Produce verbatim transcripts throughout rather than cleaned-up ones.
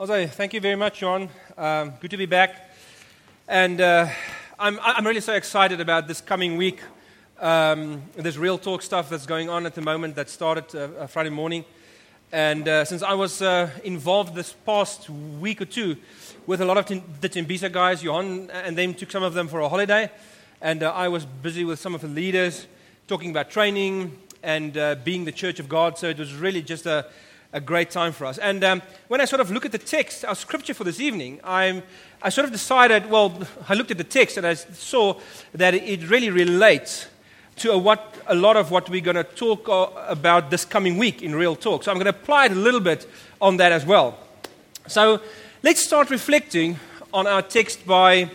Also, thank you very much, John. Um, good to be back. And uh, I'm, I'm really so excited about this coming week. Um, this Real Talk stuff that's going on at the moment that started uh, Friday morning. And uh, since I was uh, involved this past week or two with a lot of t- the Tembisa guys, Johan and them took some of them for a holiday. And uh, I was busy with some of the leaders talking about training and uh, being the Church of God. So it was really just a A great time for us. And um, when I sort of look at the text, our scripture for this evening, I'm, I sort of decided, well, I looked at the text and I saw that it really relates to a, what, a lot of what we're going to talk about this coming week in Real Talk. So I'm going to apply it a little bit on that as well. So let's start reflecting on our text by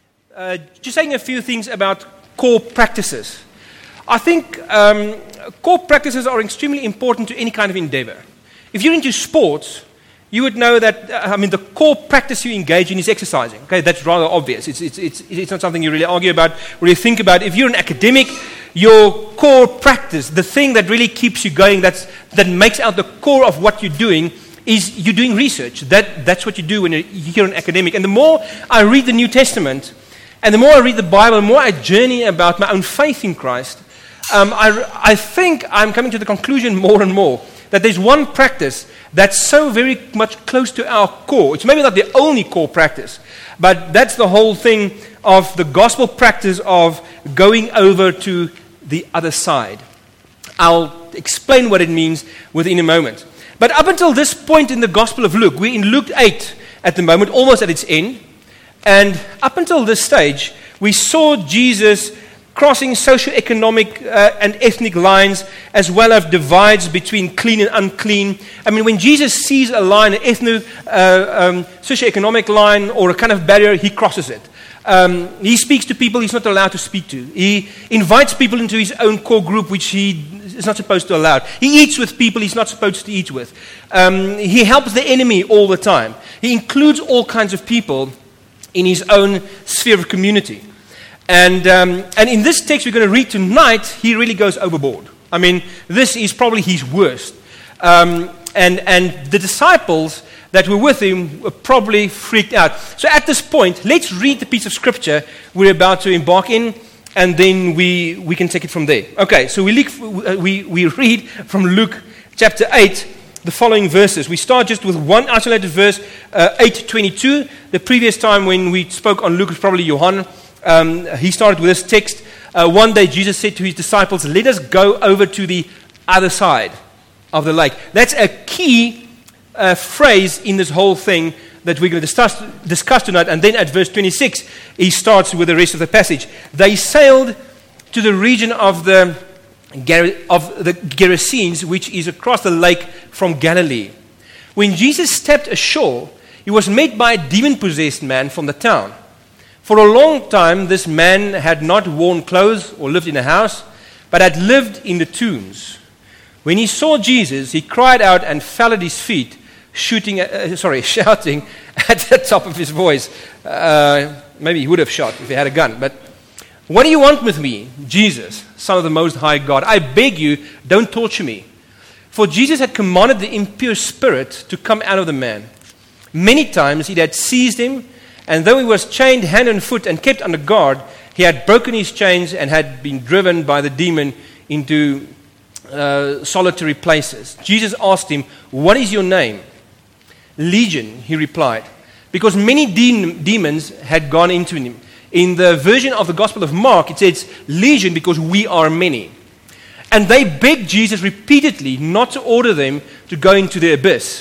uh, just saying a few things about core practices. I think um, core practices are extremely important to any kind of endeavor. If you're into sports, you would know that, uh, I mean, the core practice you engage in is exercising. Okay, that's rather obvious. It's, it's, it's, it's not something you really argue about or you think about. If you're an academic, your core practice, the thing that really keeps you going, that's, that makes out the core of what you're doing, is you're doing research. That, that's what you do when you're an academic. And the more I read the New Testament, and the more I read the Bible, the more I journey about my own faith in Christ, um, I, I think I'm coming to the conclusion more and more that there's one practice that's so very much close to our core. It's maybe not the only core practice, but that's the whole thing of the gospel practice of going over to the other side. I'll explain what it means within a moment. But up until this point in the Gospel of Luke, we're in Luke eight at the moment, almost at its end. And up until this stage, we saw Jesus crossing socioeconomic uh, and ethnic lines, as well as divides between clean and unclean. I mean, when Jesus sees a line, an ethnic, uh, um, socioeconomic line, or a kind of barrier, he crosses it. Um, he speaks to people he's not allowed to speak to. He invites people into his own core group, which he is not supposed to allow. He eats with people he's not supposed to eat with. Um, he helps the enemy all the time. He includes all kinds of people in his own sphere of community. And um, and in this text we're going to read tonight, he really goes overboard. I mean, this is probably his worst. Um, and, and the disciples that were with him were probably freaked out. So at this point, let's read the piece of scripture we're about to embark in, and then we, we can take it from there. Okay, so we, leak, we, we read from Luke chapter eight, the following verses. We start just with one isolated verse, uh, eight twenty-two. The previous time when we spoke on Luke was probably Johan. Um, he started with this text. Uh, one day Jesus said to his disciples, let us go over to the other side of the lake. That's a key uh, phrase in this whole thing that we're going to discuss, discuss tonight. And then at verse twenty-six, he starts with the rest of the passage. They sailed to the region of the, of the Gerasenes, which is across the lake from Galilee. When Jesus stepped ashore, he was met by a demon-possessed man from the town. For a long time, this man had not worn clothes or lived in a house, but had lived in the tombs. When he saw Jesus, he cried out and fell at his feet, shooting, uh, sorry, shouting at the top of his voice. Uh, maybe he would have shot if he had a gun. But what do you want with me, Jesus, Son of the Most High God? I beg you, don't torture me. For Jesus had commanded the impure spirit to come out of the man. Many times it had seized him, and though he was chained hand and foot and kept under guard, he had broken his chains and had been driven by the demon into uh, solitary places. Jesus asked him, what is your name? Legion, he replied, because many de- demons had gone into him. In the version of the Gospel of Mark, it says, Legion, because we are many. And they begged Jesus repeatedly not to order them to go into the abyss.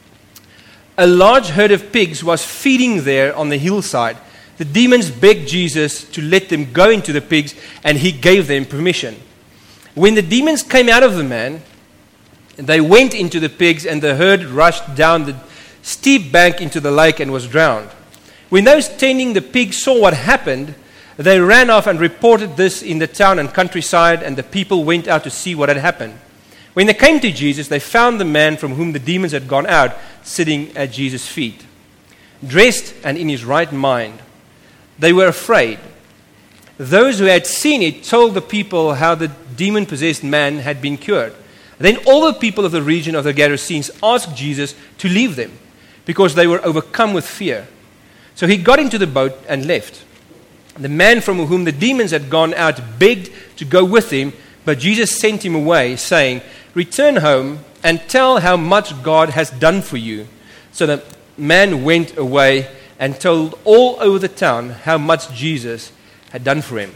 A large herd of pigs was feeding there on the hillside. The demons begged Jesus to let them go into the pigs, and he gave them permission. When the demons came out of the man, they went into the pigs, and the herd rushed down the steep bank into the lake and was drowned. When those tending the pigs saw what happened, they ran off and reported this in the town and countryside, and the people went out to see what had happened. When they came to Jesus, they found the man from whom the demons had gone out sitting at Jesus' feet, dressed and in his right mind. They were afraid. Those who had seen it told the people how the demon-possessed man had been cured. Then all the people of the region of the Gerasenes asked Jesus to leave them. because they were overcome with fear. So he got into the boat and left. The man from whom the demons had gone out begged to go with him, but Jesus sent him away, saying, "Return home and tell how much God has done for you." So the man went away and told all over the town how much Jesus had done for him.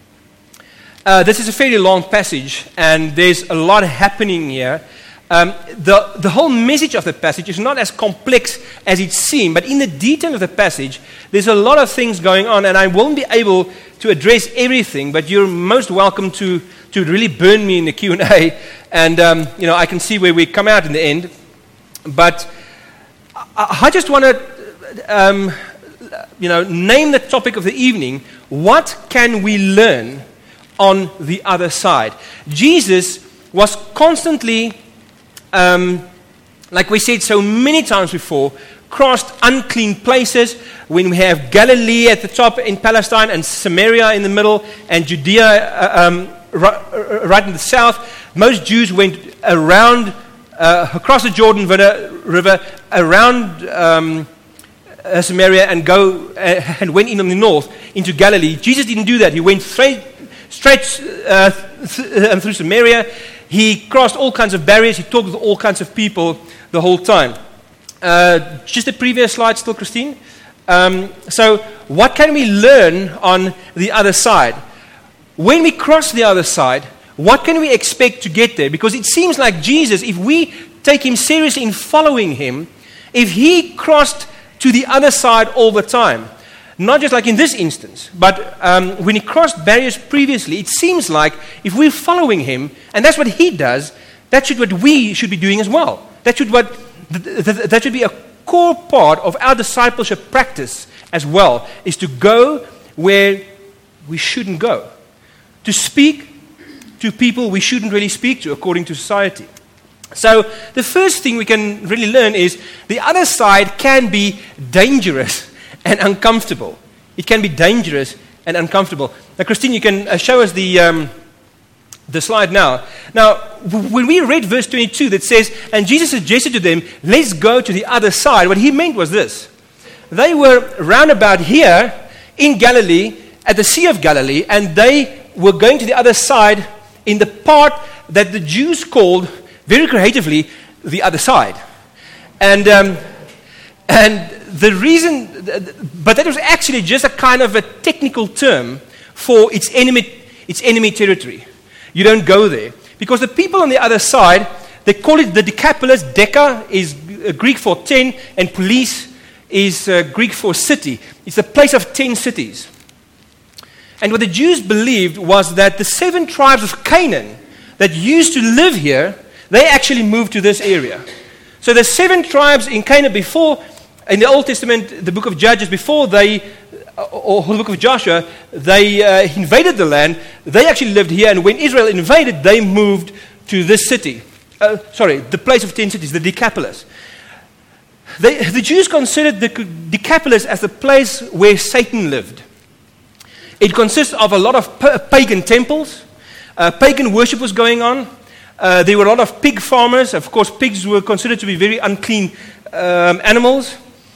Uh, this is a fairly long passage, and there's a lot happening here. Um, the, the whole message of the passage is not as complex as it seems, but in the detail of the passage, there's a lot of things going on, and I won't be able to address everything, but you're most welcome to, to really burn me in the Q and A, and um, you know, I can see where we come out in the end. But I, I just want to um, you know, name the topic of the evening: what can we learn on the other side? Jesus was constantly, Um, like we said so many times before, crossed unclean places. When we have Galilee at the top in Palestine, and Samaria in the middle, and Judea uh, um, right, right in the south, most Jews went around, uh, across the Jordan River, around um, uh, Samaria, and go uh, and went in on the north into Galilee. Jesus didn't do that. He went straight, straight uh, th- through Samaria. He crossed all kinds of barriers. He talked with all kinds of people the whole time. Uh, just the previous slide still, Christine. Um, so what can we learn on the other side? When we cross the other side, what can we expect to get there? Because it seems like Jesus, if we take him seriously in following him, if he crossed to the other side all the time, not just like in this instance, but um, when he crossed barriers previously, it seems like if we're following him, and that's what he does, that should what we should be doing as well. That should what th- th- that should be a core part of our discipleship practice as well, is to go where we shouldn't go, to speak to people we shouldn't really speak to according to society. So the first thing we can really learn is the other side can be dangerous and uncomfortable. It can be dangerous and uncomfortable. Now, Christine, you can uh, show us the um, the slide now. Now, w- when we read verse twenty-two that says, "And Jesus suggested to them, let's go to the other side," what he meant was this. They were round about here in Galilee, at the Sea of Galilee, and they were going to the other side in the part that the Jews called, very creatively, the other side. And um, and the reason, but that was actually just a kind of a technical term for its enemy, its enemy territory. You don't go there. Because the people on the other side, they call it the Decapolis. Deca is Greek for ten, and police is uh, Greek for city. It's the place of ten cities. And what the Jews believed was that the seven tribes of Canaan that used to live here, they actually moved to this area. So the seven tribes in Canaan before, in the Old Testament, the book of Judges, before they, or the book of Joshua, they uh, invaded the land. They actually lived here, and when Israel invaded, they moved to this city. Uh, sorry, the place of ten cities, the Decapolis. They, the Jews considered the Decapolis as the place where Satan lived. It consists of a lot of pa- pagan temples. Uh, pagan worship was going on. Uh, there were a lot of pig farmers. Of course, pigs were considered to be very unclean um, animals.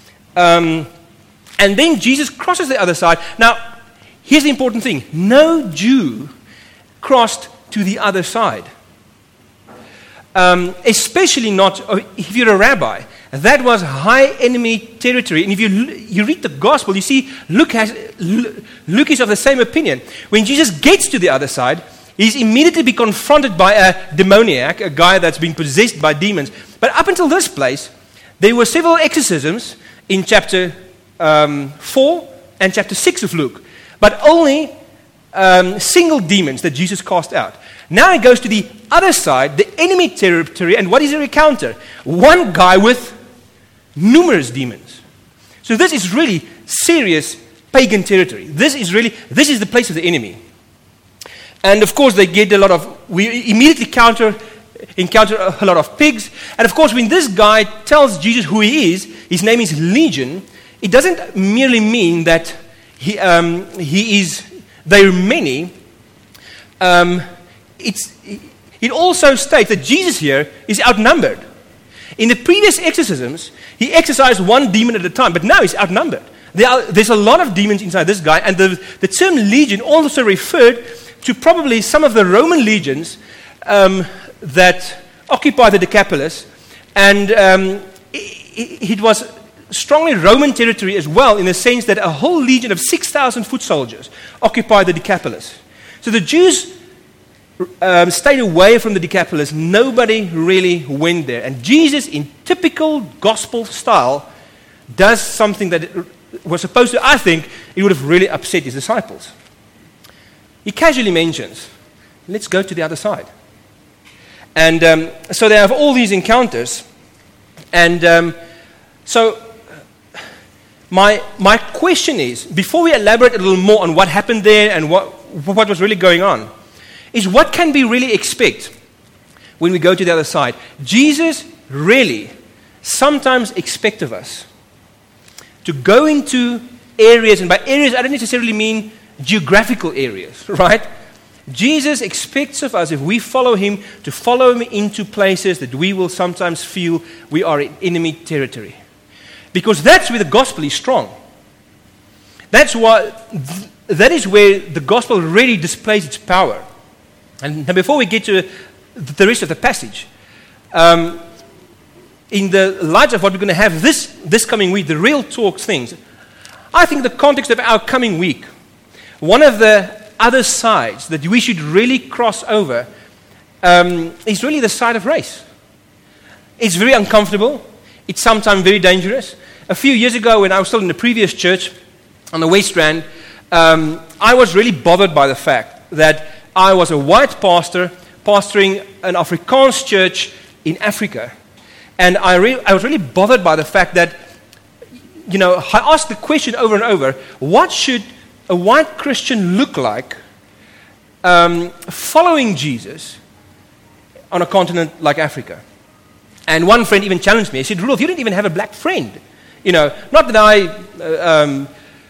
Um, and then Jesus crosses the other side. Now, here's the important thing. No Jew crossed to the other side. Um, especially not if you're a rabbi. That was high enemy territory. And if you you read the gospel, you see Luke, has, Luke is of the same opinion. When Jesus gets to the other side, he's immediately be confronted by a demoniac, a guy that's been possessed by demons. But up until this place, there were several exorcisms in chapter um, four and chapter six of Luke. But only um, single demons that Jesus cast out. Now he goes to the other side, the enemy territory, and what is he encounter? One guy with numerous demons. So this is really serious pagan territory. This is really, this is the place of the enemy. And of course they get a lot of, we immediately counter, encounter a lot of pigs. And of course when this guy tells Jesus who he is, his name is Legion, it doesn't merely mean that he, um, he is, there are many. Um, it's, it also states that Jesus here is outnumbered. In the previous exorcisms, he exorcised one demon at a time, but now he's outnumbered. There are, there's a lot of demons inside this guy, and the, the term legion also referred to probably some of the Roman legions um, that occupied the Decapolis, and um, it, it was strongly Roman territory as well, in the sense that a whole legion of six thousand foot soldiers occupied the Decapolis. So the Jews um, stayed away from the Decapolis. Nobody really went there. And Jesus, in typical gospel style, does something that was supposed to, I think, it would have really upset his disciples. He casually mentions, let's go to the other side. And um, so they have all these encounters. And um, so my my question is, before we elaborate a little more on what happened there and what what was really going on, is what can we really expect when we go to the other side? Jesus really sometimes expects of us to go into areas, and by areas I don't necessarily mean geographical areas, right? Jesus expects of us, if we follow him, to follow him into places that we will sometimes feel we are in enemy territory. Because that's where the gospel is strong. That's why, that is where the gospel really displays its power. And before we get to the rest of the passage, um, in the light of what we're going to have this, this coming week, the real talk things, I think the context of our coming week, one of the other sides that we should really cross over um, is really the side of race. It's very uncomfortable. It's sometimes very dangerous. A few years ago, when I was still in the previous church on the West Rand, um, I was really bothered by the fact that I was a white pastor pastoring an Afrikaans church in Africa. And I, re- I was really bothered by the fact that, you know, I asked the question over and over, what should a white Christian look like um, following Jesus on a continent like Africa? And one friend even challenged me. He said, Rudolph, you don't even have a black friend. You know, not that I, uh, um,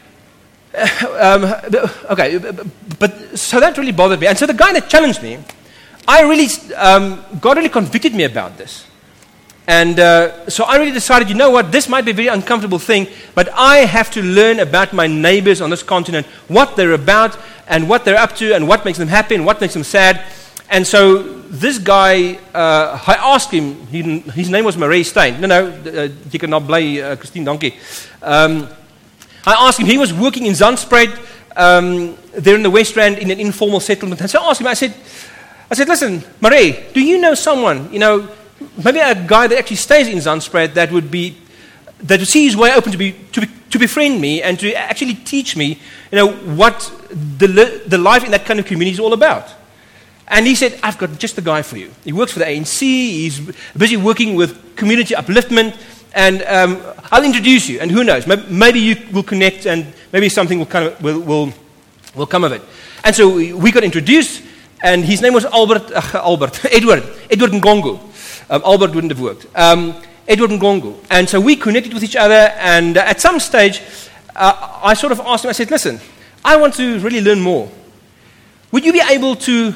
um, okay, but so that really bothered me. And so the guy that challenged me, I really, um, God really convicted me about this. And uh, so I really decided, you know what, this might be a very uncomfortable thing, but I have to learn about my neighbors on this continent, what they're about, and what they're up to, and what makes them happy, and what makes them sad. And so this guy, uh, I asked him, he, his name was Marais Stein. No, no, uh, you cannot blame uh, Christine Donkey. Um, I asked him, he was working in Zandspruit, um, there in the West Rand, in an informal settlement. And so I asked him, I said, I said, listen, Marais, do you know someone, you know, maybe a guy that actually stays in Zandspruit that would be, that would see his way open to be, to be, to befriend me and to actually teach me, you know, what the, the life in that kind of community is all about. And he said, I've got just the guy for you. He works for the A N C, he's busy working with community upliftment, and um, I'll introduce you, and who knows, maybe you will connect, and maybe something will, kind of, will, will, will come of it. And so we, we got introduced, and his name was Albert, uh, Albert, Edward, Edward Ngongo. Um, Albert wouldn't have worked. Um, Edward Ngongo. And so we connected with each other, and uh, at some stage, uh, I sort of asked him, I said, listen, I want to really learn more. Would you be able to,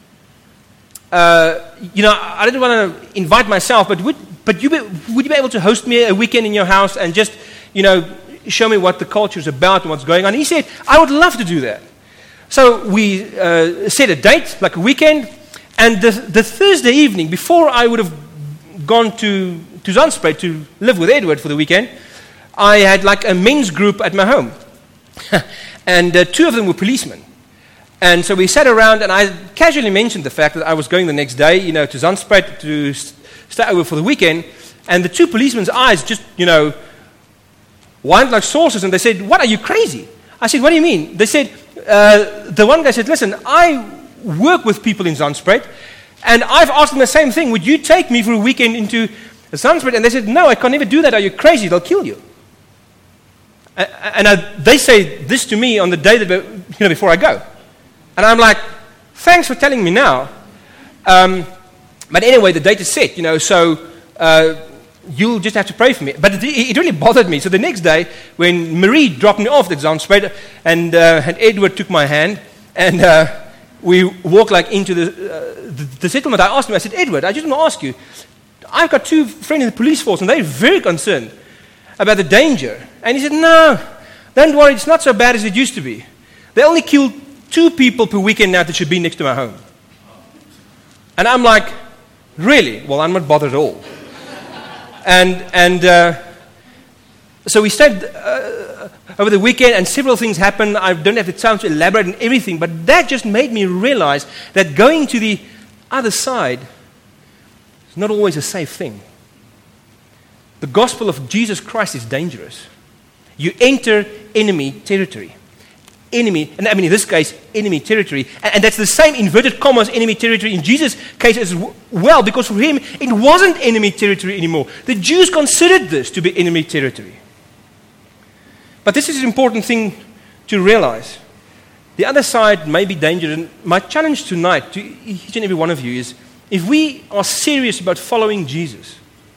uh, you know, I didn't want to invite myself, but would, but you be, would you be able to host me a weekend in your house and just, you know, show me what the culture is about and what's going on? And he said, I would love to do that. So we uh, set a date, like a weekend, and the, the Thursday evening, before I would have gone to, to Zandspruit to live with Edward for the weekend, I had like a men's group at my home. And uh, two of them were policemen. And so we sat around, and I casually mentioned the fact that I was going the next day, you know, to Zandspruit to st- stay over for the weekend. And the two policemen's eyes just, you know, whined like saucers, and they said, what, are you crazy? I said, what do you mean? They said, uh, the one guy said, listen, I work with people in Zandspruit, and I've asked them the same thing. Would you take me for a weekend into Zandspruit? And they said, no, I can't never do that. Are you crazy? They'll kill you. And I, they say this to me on the day that, you know, before I go. And I'm like, thanks for telling me now. Um, but anyway, the date is set, you know, so uh, you'll just have to pray for me. But it, it really bothered me. So the next day, when Marie dropped me off at Zandspruit, and, uh, and Edward took my hand, and uh, we walked like into the, uh, the, the settlement, I asked him, I said, Edward, I just want to ask you, I've got two friends in the police force, and they're very concerned about the danger. And he said, no, don't worry, it's not so bad as it used to be. They only kill two people per weekend now that should be next to my home. And I'm like, really? Well, I'm not bothered at all. and and uh, so we stayed uh, over the weekend, and several things happened. I don't have the time to elaborate on everything, but that just made me realize that going to the other side is not always a safe thing. The gospel of Jesus Christ is dangerous. You enter enemy territory. Enemy, and I mean in this case, enemy territory. And, and that's the same inverted commas enemy territory in Jesus' case as w- well, because for him, it wasn't enemy territory anymore. The Jews considered this to be enemy territory. But this is an important thing to realize. The other side may be dangerous. And my challenge tonight to each and every one of you is, if we are serious about following Jesus,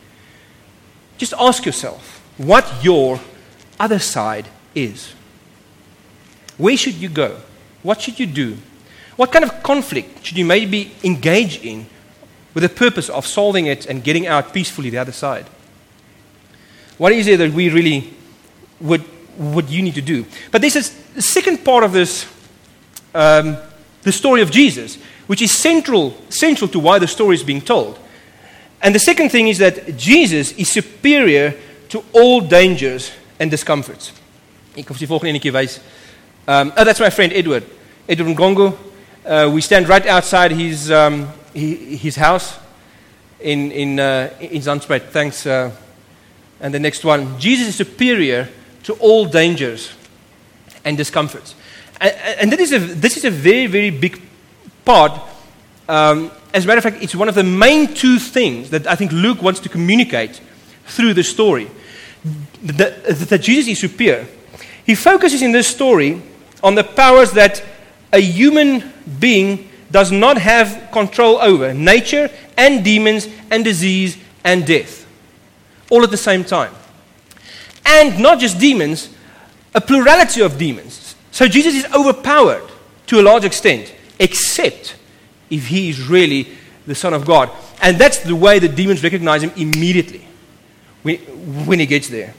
just ask yourself what your other side is. Where should you go? What should you do? What kind of conflict should you maybe engage in with the purpose of solving it and getting out peacefully the other side? What is it that we really would, would you need to do? But there's a second part of this, um, the story of Jesus, which is central, central to why the story is being told. And the second thing is that Jesus is superior to all dangers and discomforts. Ek hoef die volgende enetjie wys. Um, oh, that's my friend Edward. Edward Ngongo. Uh, we stand right outside his um, he, his house in in uh, in Zandspruit. Thanks. Uh, and the next one. Jesus is superior to all dangers and discomforts. And, and this is a this is a very very big part. Um, as a matter of fact, it's one of the main two things that I think Luke wants to communicate through the story. That, that Jesus is superior. He focuses in this story on the powers that a human being does not have control over. Nature and demons and disease and death. All at the same time. And not just demons, a plurality of demons. So Jesus is overpowered to a large extent, except if he is really the Son of God. And that's the way the demons recognize him immediately when, when he gets there.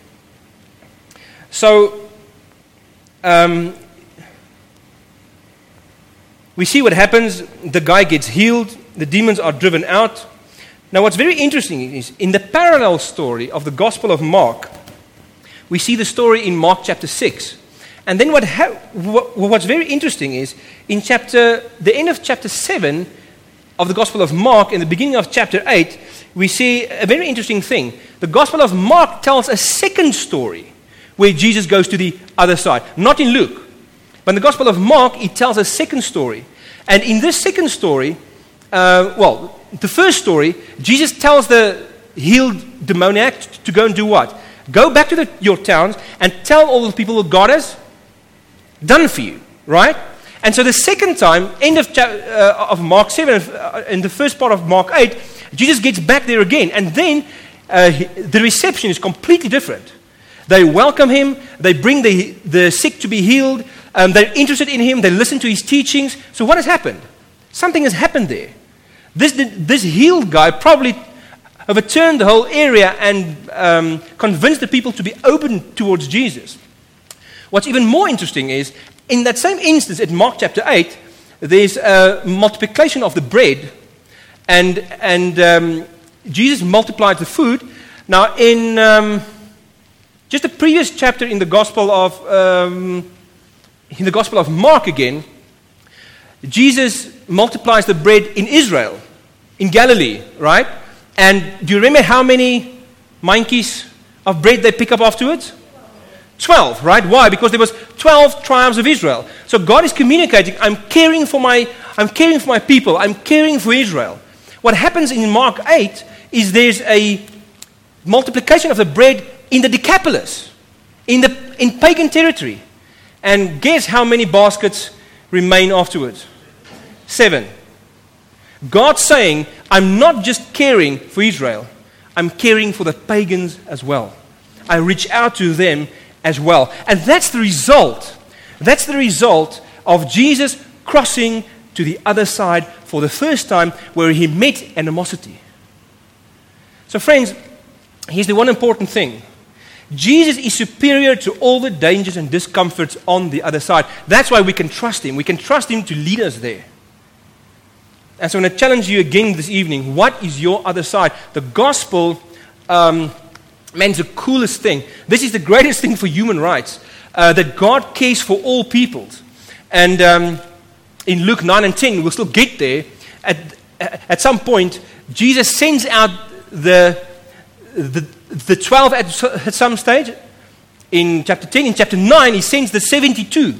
So, um, we see what happens. The guy gets healed. The demons are driven out. Now, what's very interesting is, in the parallel story of the Gospel of Mark, we see the story in Mark chapter six. And then what, ha- what what's very interesting is, in chapter the end of chapter seven of the Gospel of Mark and the beginning of chapter eight, we see a very interesting thing. The Gospel of Mark tells a second story where Jesus goes to the other side. Not in Luke. But in the Gospel of Mark, it tells a second story. And in this second story, uh, well, the first story, Jesus tells the healed demoniac to go and do what? Go back to the, your towns and tell all the people what God has done for you, right? And so the second time, end of, uh, of Mark seven, uh, in the first part of Mark eight, Jesus gets back there again. And then uh, the reception is completely different. They welcome him. They bring the, the sick to be healed. Um, they're interested in him. They listen to his teachings. So what has happened? Something has happened there. This, this healed guy probably overturned the whole area and um, convinced the people to be open towards Jesus. What's even more interesting is, in that same instance, in Mark chapter eight, there's a multiplication of the bread, and and um, Jesus multiplied the food. Now, in um, just the previous chapter in the Gospel of um, in the Gospel of Mark again, Jesus multiplies the bread in Israel, in Galilee, right? And do you remember how many mankies of bread they pick up afterwards? Twelve, right? Why? Because there was twelve tribes of Israel. So God is communicating, I'm caring for my, I'm caring for my people. I'm caring for Israel. What happens in Mark eight is there's a multiplication of the bread in the Decapolis, in the in pagan territory. And guess how many baskets remain afterwards? Seven. God's saying, I'm not just caring for Israel, I'm caring for the pagans as well. I reach out to them as well. And that's the result. That's the result of Jesus crossing to the other side for the first time, where he met animosity. So friends, here's the one important thing. Jesus is superior to all the dangers and discomforts on the other side. That's why we can trust him. We can trust him to lead us there. And so I'm going to challenge you again this evening. What is your other side? The gospel, um, man, is the coolest thing. This is the greatest thing for human rights. Uh, that God cares for all peoples. And um, in Luke nine and ten, we'll still get there. At, at some point, Jesus sends out the, the, the twelve at, at some stage. In chapter ten, in chapter nine, he sends the seventy-two.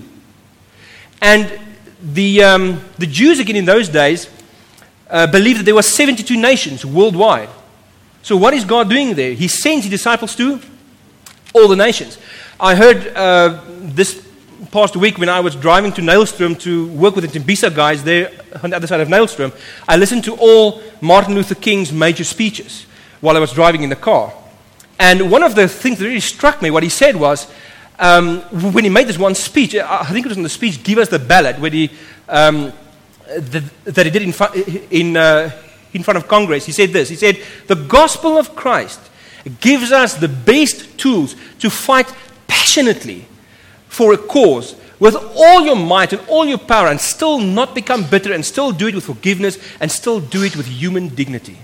And the, um, the Jews, again in those days, uh, believed that there were seventy-two nations worldwide. So what is God doing there? He sends his disciples to all the nations. I heard uh, this past week when I was driving to Nailstrom to work with the Tembisa guys there on the other side of Nailstrom, I listened to all Martin Luther King's major speeches while I was driving in the car. And one of the things that really struck me, what he said was, um, when he made this one speech, I think it was in the speech, Give Us the Ballot, where he, um, the, that he did in, fu- in, uh, in front of Congress, he said this, he said, the gospel of Christ gives us the best tools to fight passionately for a cause with all your might and all your power and still not become bitter and still do it with forgiveness and still do it with human dignity.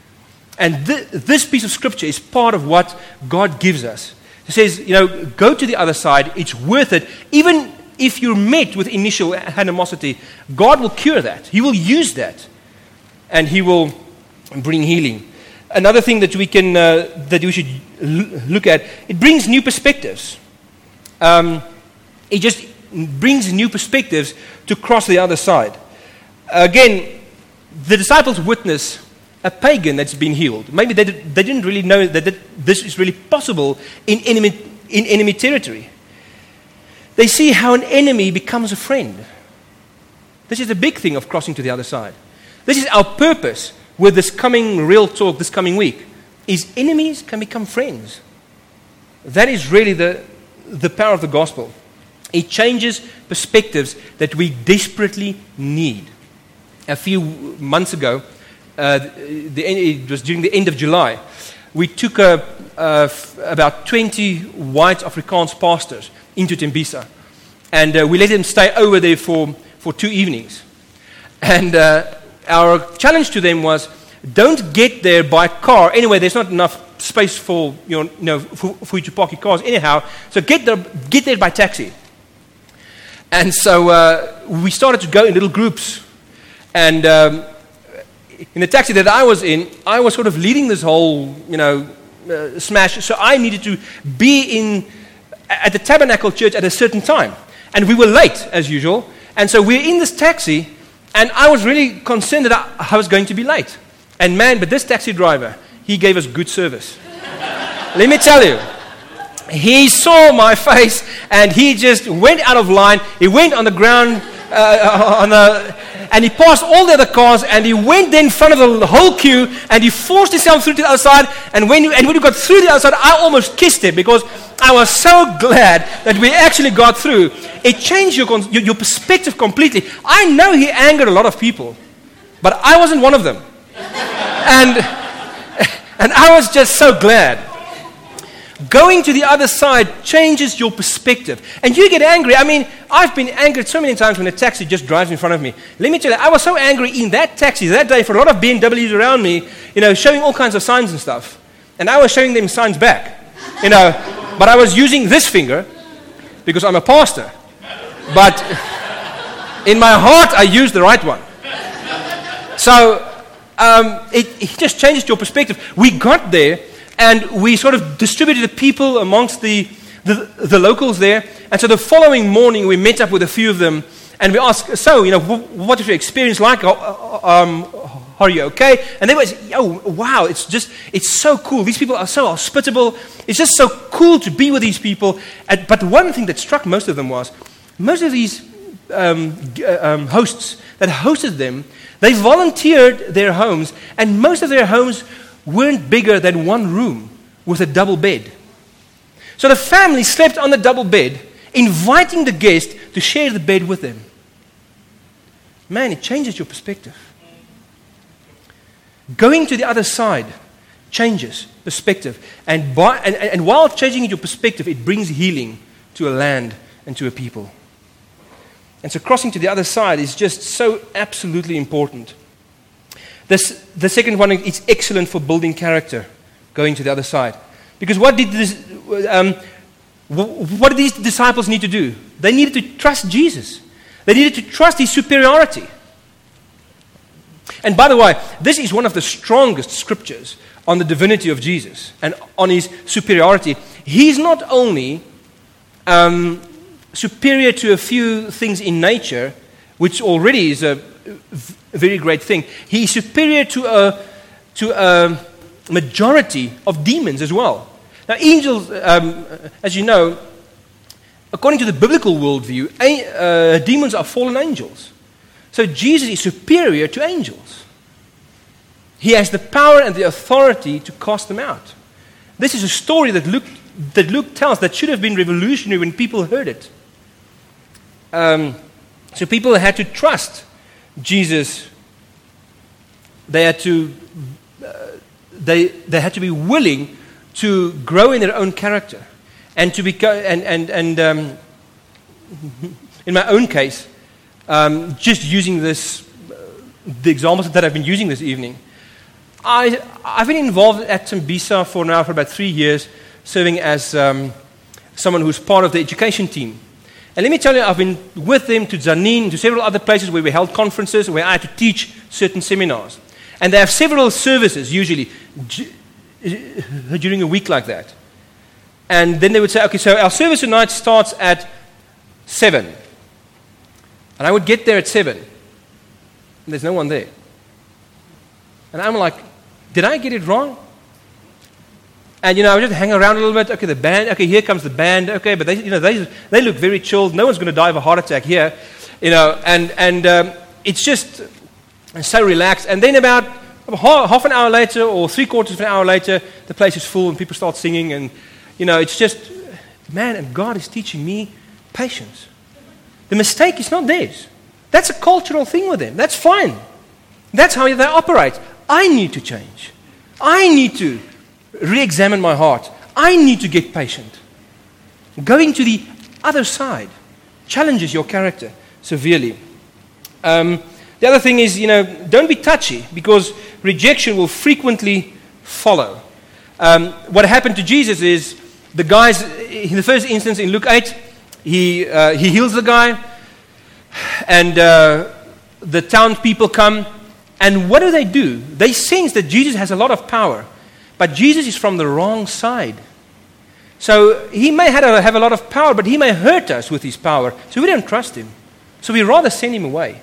And th- this piece of scripture is part of what God gives us. He says, you know, go to the other side. It's worth it. Even if you're met with initial animosity, God will cure that. He will use that. And he will bring healing. Another thing that we can uh, that we should l- look at, it brings new perspectives. Um, it just brings new perspectives to cross the other side. Again, the disciples witness a pagan that's been healed. Maybe they, did, they didn't really know that, that this is really possible in enemy, in enemy territory. They see how an enemy becomes a friend. This is the big thing of crossing to the other side. This is our purpose with this coming real talk this coming week, is enemies can become friends. That is really the, the power of the gospel. It changes perspectives that we desperately need. A few months ago, uh, the, it was during the end of July, we took a, uh, f- about twenty white Afrikaans pastors into Tembisa. And uh, we let them stay over there for, for two evenings. And uh, our challenge to them was, don't get there by car. Anyway, there's not enough space for, you know, you know, for, for you to park your cars anyhow. So get there, get there by taxi. And so uh, we started to go in little groups. And um, in the taxi that I was in, I was sort of leading this whole, you know, uh, smash. So I needed to be in at the Tabernacle Church at a certain time. And we were late, as usual. And so we're in this taxi, and I was really concerned that I, I was going to be late. And man, but this taxi driver, he gave us good service. Let me tell you. He saw my face, and he just went out of line. He went on the ground, uh, on the, and he passed all the other cars, and he went then in front of the whole queue, and he forced himself through to the other side. And when, and when we got through the other side, I almost kissed him because I was so glad that we actually got through. It changed your, your, your perspective completely. I know he angered a lot of people, but I wasn't one of them. And, and I was just so glad. Going to the other side changes your perspective. And you get angry. I mean, I've been angered so many times when a taxi just drives in front of me. Let me tell you, I was so angry in that taxi that day for a lot of B M Ws around me, you know, showing all kinds of signs and stuff. And I was showing them signs back, you know. But I was using this finger because I'm a pastor. But in my heart, I used the right one. So um, it, it just changes your perspective. We got there, and we sort of distributed the people amongst the, the, the locals there. And so the following morning, we met up with a few of them, and we asked, so, you know, what is your experience like? Um, are you okay? And they were, oh, wow, it's just, it's so cool. These people are so hospitable. It's just so cool to be with these people. And, but one thing that struck most of them was, most of these um, um, hosts that hosted them, they volunteered their homes, and most of their homes weren't bigger than one room with a double bed. So the family slept on the double bed, inviting the guest to share the bed with them. Man, it changes your perspective. Going to the other side changes perspective. And, by, and, and while changing your perspective, it brings healing to a land and to a people. And so crossing to the other side is just so absolutely important. This, the second one is excellent for building character, going to the other side. Because what did this, um, what did these disciples need to do? They needed to trust Jesus. They needed to trust His superiority. And by the way, this is one of the strongest scriptures on the divinity of Jesus and on His superiority. He's not only um, superior to a few things in nature, which already is a very great thing. He is superior to a, to a majority of demons as well. Now, angels, um, as you know, according to the biblical worldview, uh, demons are fallen angels. So Jesus is superior to angels. He has the power and the authority to cast them out. This is a story that Luke, that Luke tells that should have been revolutionary when people heard it. Um, so people had to trust Jesus. They had to, uh, they they had to be willing to grow in their own character, and to become and and and um, in my own case, um, just using this, uh, the examples that I've been using this evening. I I've been involved at Tembisa for now for about three years, serving as um, someone who's part of the education team. And let me tell you, I've been with them to Zanin, to several other places where we held conferences, where I had to teach certain seminars. And they have several services, usually, during a week like that. And then they would say, okay, so our service tonight starts at seven. And I would get there at seven. And there's no one there. And I'm like, did I get it wrong? And, you know, I would just hang around a little bit. Okay, the band. Okay, here comes the band. Okay, but they, you know, they they look very chilled. No one's going to die of a heart attack here, you know. And and um, it's just so relaxed. And then about half an hour later, or three quarters of an hour later, the place is full and people start singing. And you know, it's just, man. And God is teaching me patience. The mistake is not theirs. That's a cultural thing with them. That's fine. That's how they operate. I need to change. I need to re-examine my heart. I need to get patient. Going to the other side challenges your character severely. Um, the other thing is, you know, don't be touchy, because rejection will frequently follow. Um, what happened to Jesus is, the guys, in the first instance in Luke eight, he, uh, he heals the guy, and uh, the townspeople come, and what do they do? They sense that Jesus has a lot of power. But Jesus is from the wrong side. So he may have a, have a lot of power, but he may hurt us with his power. So we don't trust him. So we rather send him away.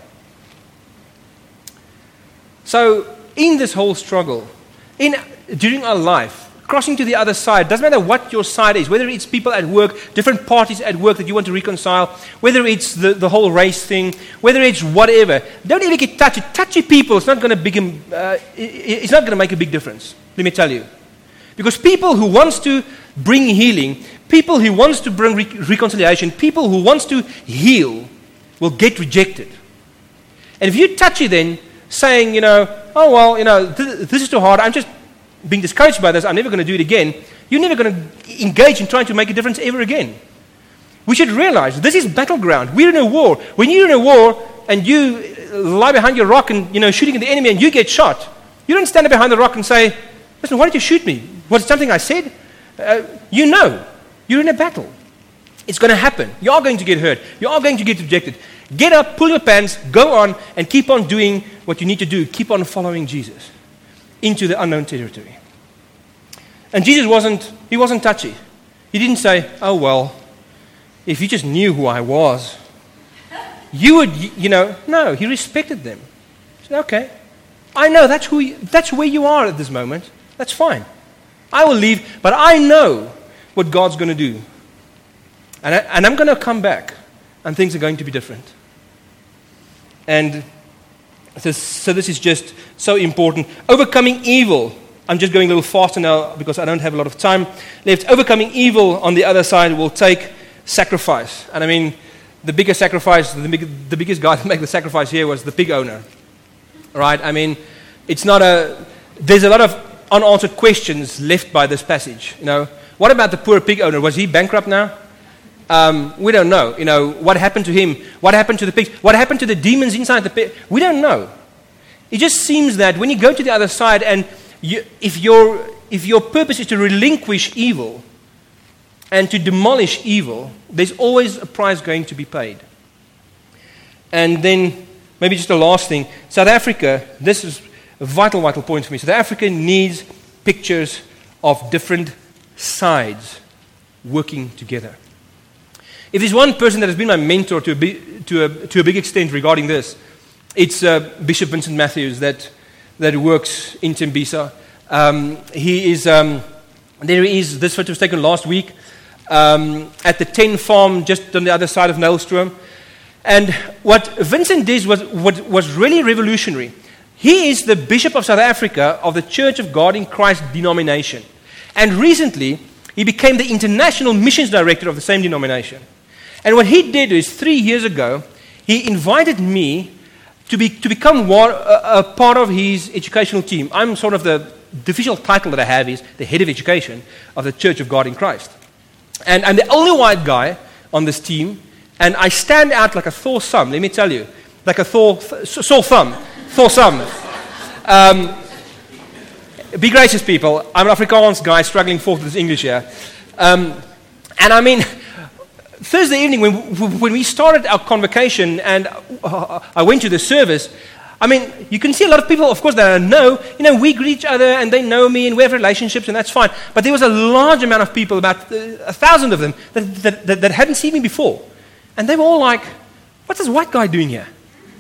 So in this whole struggle, in during our life, crossing to the other side, doesn't matter what your side is, whether it's people at work, different parties at work that you want to reconcile, whether it's the, the whole race thing, whether it's whatever, don't ever get touchy. Touchy people, it's not going to big, uh, it's not going to make a big difference. Let me tell you. Because people who wants to bring healing, people who wants to bring re- reconciliation, people who wants to heal will get rejected. And if you touchy then, saying, you know, oh, well, you know, th- this is too hard, I'm just being discouraged by this, I'm never going to do it again, you're never going to engage in trying to make a difference ever again. We should realize this is battleground. We're in a war. When you're in a war and you lie behind your rock and, you know, shooting at the enemy and you get shot, you don't stand behind the rock and say, listen, why did you shoot me? Was it something I said? Uh, you know, you're in a battle. It's going to happen. You are going to get hurt. You are going to get rejected. Get up, pull your pants, go on, and keep on doing what you need to do. Keep on following Jesus into the unknown territory. And Jesus wasn't, he wasn't touchy. He didn't say, oh, well, if you just knew who I was, you would, you know, no, he respected them. He said, okay, I know that's who, you, that's where you are at this moment. That's fine. I will leave, but I know what God's going to do. And, I, and I'm going to come back, and things are going to be different. And so, so this is just so important. Overcoming evil. I'm just going a little faster now because I don't have a lot of time left. Overcoming evil on the other side will take sacrifice. And I mean, the biggest sacrifice, the, big, the biggest guy to make the sacrifice here was the pig owner. Right? I mean, it's not a... There's a lot of unanswered questions left by this passage. You know, what about the poor pig owner? Was he bankrupt now? Um, we don't know. You know, what happened to him? What happened to the pigs? What happened to the demons inside the pig? We don't know. It just seems that when you go to the other side, and you, if your if your purpose is to relinquish evil and to demolish evil, there's always a price going to be paid. And then maybe just the last thing, South Africa. This is a vital, vital point for me. South Africa needs pictures of different sides working together. If there's one person that has been my mentor to a, big, to a, to a big extent regarding this, it's uh, Bishop Vincent Matthews that, that works in Tembisa. Um, he is, um, there he is, this photo was taken last week um, at the Ten Farm just on the other side of Nylstroom. And what Vincent did was, what was really revolutionary. He is the Bishop of South Africa of the Church of God in Christ denomination. And recently, he became the International Missions Director of the same denomination. And what he did is, three years ago, he invited me to be to become one, a, a part of his educational team. I'm sort of the, the official title that I have is the head of education of the Church of God in Christ. And I'm the only white guy on this team, and I stand out like a Thor thumb, let me tell you. Like a Thor, th- sore thumb. Thor thumb. Um, be gracious, people. I'm an Afrikaans guy struggling forth with this English here. Um, and I mean... Thursday evening, when, when we started our convocation and I went to the service, I mean, you can see a lot of people, of course, that I know, you know, we greet each other and they know me and we have relationships and that's fine. But there was a large amount of people, about a thousand of them, that, that, that, that hadn't seen me before. And they were all like, what's this white guy doing here?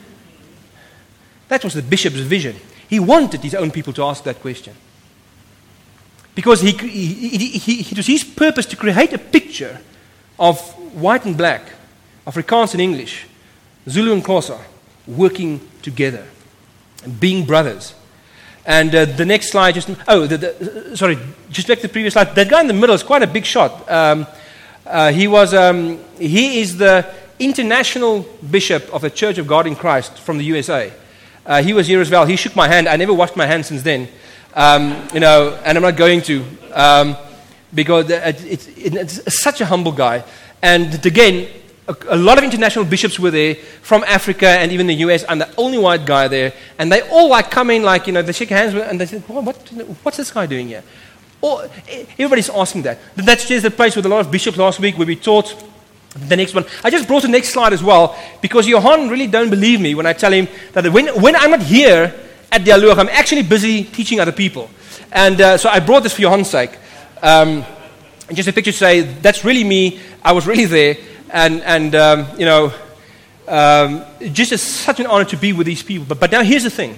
That was the bishop's vision. He wanted his own people to ask that question. Because he, he, he, he, it was his purpose to create a picture of white and black, Afrikaans and English, Zulu and Xhosa, working together, and being brothers. And uh, the next slide, just oh, the, the, sorry, just back to the previous slide. That guy in the middle is quite a big shot. Um, uh, he was, um, he is the international bishop of the Church of God in Christ from the U S A. Uh, he was here as well. He shook my hand. I never washed my hand since then, um, you know, and I'm not going to. Um, Because it's, it's such a humble guy. And again, a, a lot of international bishops were there from Africa and even the U S. I'm the only white guy there. And they all like come in, like, you know, they shake hands and they say, well, what, what's this guy doing here? Or, everybody's asking that. That's just the place with a lot of bishops last week where we taught the next one. I just brought the next slide as well because Johan really don't believe me when I tell him that when, when I'm not here at Dialoog, I'm actually busy teaching other people. And uh, so I brought this for Johan's sake. Um, and just a picture to say, that's really me, I was really there, and, and um, you know, um, just a, such an honor to be with these people. But, but now here's the thing.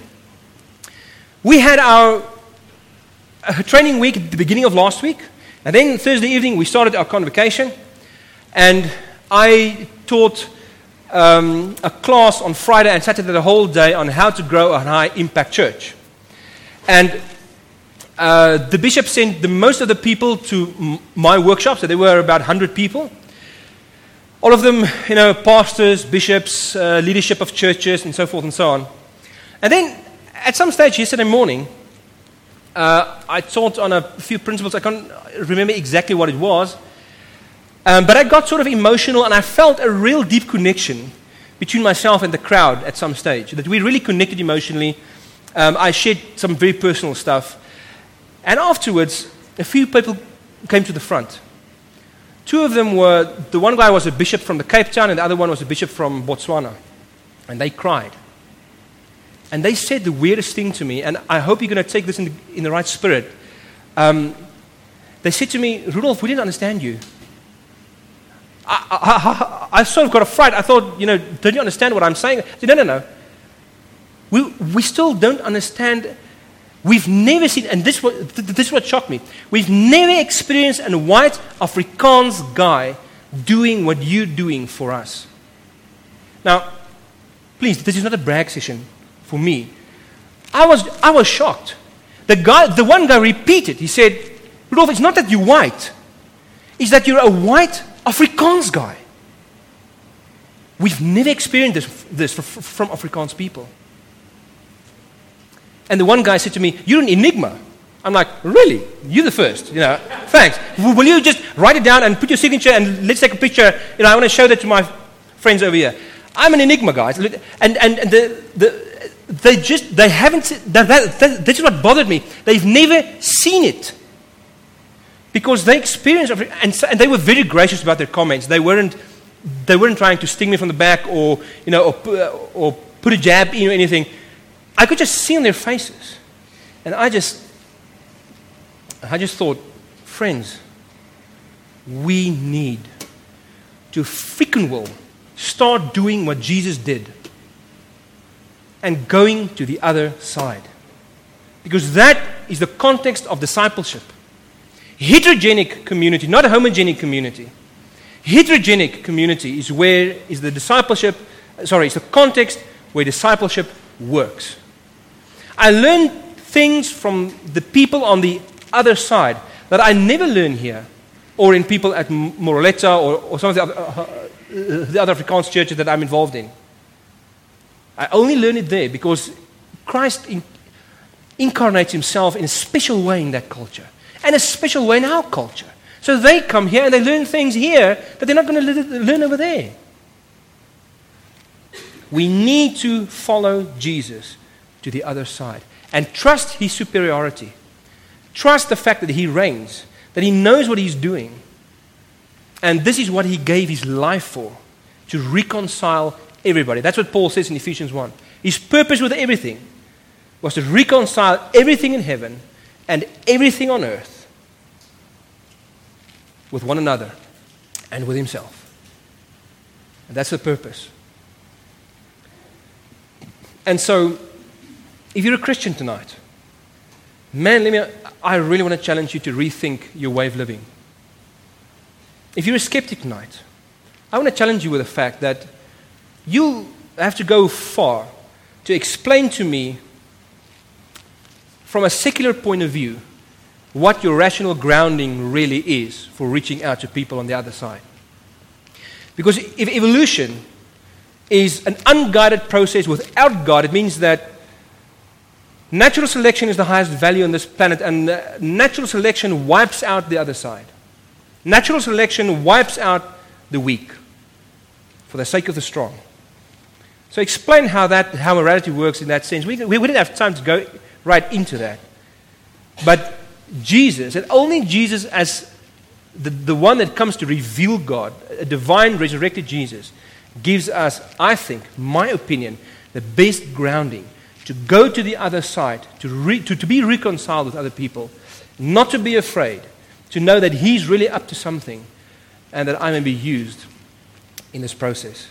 We had our uh, training week at the beginning of last week, and then Thursday evening we started our convocation, and I taught um, a class on Friday and Saturday the whole day on how to grow a high-impact church. And Uh, the bishop sent the most of the people to m- my workshop, so there were about one hundred people. All of them, you know, pastors, bishops, uh, leadership of churches, and so forth and so on. And then, at some stage yesterday morning, uh, I taught on a few principles. I can't remember exactly what it was, um, but I got sort of emotional, and I felt a real deep connection between myself and the crowd at some stage, that we really connected emotionally. Um, I shared some very personal stuff. And afterwards, a few people came to the front. Two of them were, the one guy was a bishop from the Cape Town and the other one was a bishop from Botswana. And they cried. And they said the weirdest thing to me, and I hope you're going to take this in the, in the right spirit. Um, they said to me, Rudolf, we didn't understand you. I, I, I, I sort of got a fright. I thought, you know, don't you understand what I'm saying? I said, no, no, no. We, we still don't understand. We've never seen, and this, was, this is what shocked me, we've never experienced a white Afrikaans guy doing what you're doing for us. Now, please, this is not a brag session for me. I was, I was shocked. The guy, the one guy repeated, he said, Rudolf, it's not that you're white, it's that you're a white Afrikaans guy. We've never experienced this, this from Afrikaans people. And the one guy said to me, you're an enigma. I'm like, really? You're the first, you know. Thanks. W- Will you just write it down and put your signature and let's take a picture. You know, I want to show that to my friends over here. I'm an enigma, guys. And, and, and the, the, they just, they haven't, that, that, that, this is what bothered me. They've never seen it. Because they experienced, and, so, and they were very gracious about their comments. They weren't, they weren't trying to sting me from the back or, you know, or, or put a jab in or anything. I could just see on their faces. And I just, I just thought, friends, we need to freaking well start doing what Jesus did and going to the other side. Because that is the context of discipleship. Heterogenic community, not a homogenic community. Heterogenic community is where is the discipleship, sorry, it's the context where discipleship works. I learned things from the people on the other side that I never learn here or in people at Moroleta or, or some of the other, uh, the other Afrikaans churches that I'm involved in. I only learn it there because Christ in, incarnates himself in a special way in that culture and a special way in our culture. So they come here and they learn things here that they're not going to learn over there. We need to follow Jesus to the other side and trust his superiority. Trust the fact that he reigns, that he knows what he's doing. And this is what he gave his life for, to reconcile everybody. That's what Paul says in Ephesians one. His purpose with everything was to reconcile everything in heaven and everything on earth with one another and with himself. And that's the purpose. And so, if you're a Christian tonight, man, let me, I really want to challenge you to rethink your way of living. If you're a skeptic tonight, I want to challenge you with the fact that you have to go far to explain to me from a secular point of view what your rational grounding really is for reaching out to people on the other side. Because if evolution is an unguided process without God, it means that natural selection is the highest value on this planet, and uh, natural selection wipes out the other side. Natural selection wipes out the weak for the sake of the strong. So explain how that, how morality works in that sense. We, we wouldn't have time to go right into that. But Jesus, and only Jesus as the, the one that comes to reveal God, a divine resurrected Jesus, gives us, I think, my opinion, the best grounding to go to the other side, to, re, to, to be reconciled with other people, not to be afraid, to know that he's really up to something and that I may be used in this process.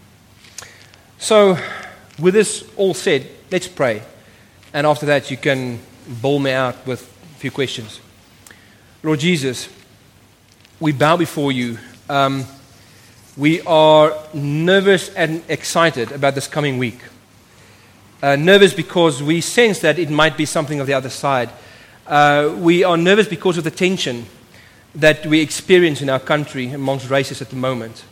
So, with this all said, let's pray. And after that, you can bowl me out with a few questions. Lord Jesus, we bow before you. Um, we are nervous and excited about this coming week. Uh, nervous because we sense that it might be something of the other side. Uh, we are nervous because of the tension that we experience in our country amongst races at the moment.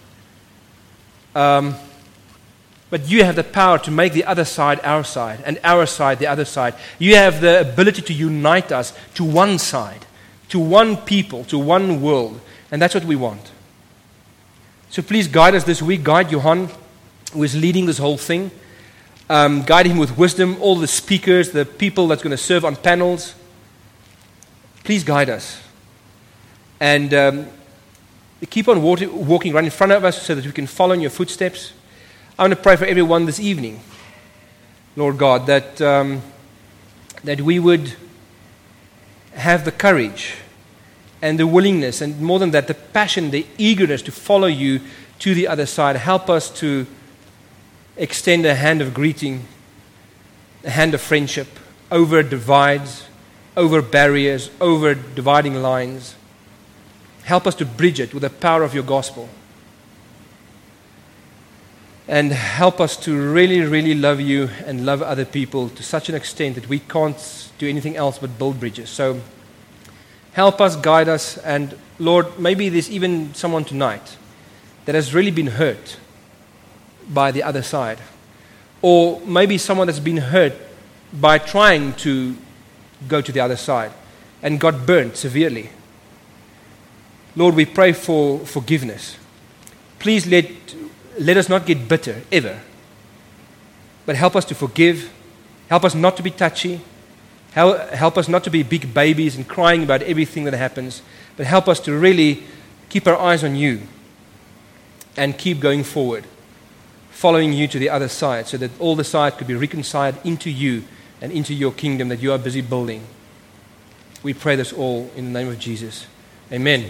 Um, but you have the power to make the other side our side, and our side the other side. You have the ability to unite us to one side, to one people, to one world, and that's what we want. So please guide us this week. Guide Johan, who is leading this whole thing. Um, guide him with wisdom, all the speakers, the people that's going to serve on panels. Please guide us. And um, keep on walk- walking right in front of us so that we can follow in your footsteps. I want to pray for everyone this evening, Lord God, that, um, that we would have the courage and the willingness, and more than that, the passion, the eagerness to follow you to the other side. Help us to extend a hand of greeting, a hand of friendship over divides, over barriers, over dividing lines. Help us to bridge it with the power of your gospel. And help us to really, really love you and love other people to such an extent that we can't do anything else but build bridges. So help us, guide us, and Lord, maybe there's even someone tonight that has really been hurt by the other side. Or maybe someone that's been hurt by trying to go to the other side. and got burnt severely. Lord, we pray for forgiveness. Please let, let us not get bitter, ever. But help us to forgive. Help us not to be touchy. Help, help us not to be big babies and crying about everything that happens. But help us to really keep our eyes on you and keep going forward, following you to the other side, so that all the side could be reconciled into you and into your kingdom that you are busy building. We pray this all in the name of Jesus. Amen.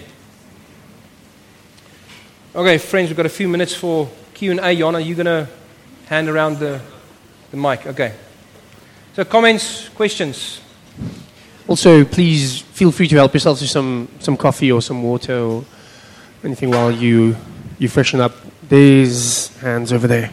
Okay, friends, we've got a few minutes for Q and A. Jan, are you going to hand around the, the mic? Okay. So comments, questions? Also, please feel free to help yourself to some, some coffee or some water or anything while you, you freshen up. There's hands over there.